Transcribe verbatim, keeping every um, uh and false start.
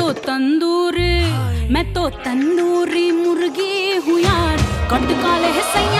तो तंदूरी, मैं तो तंदूरी मुर्गी हूँ यार। कट काले है सैया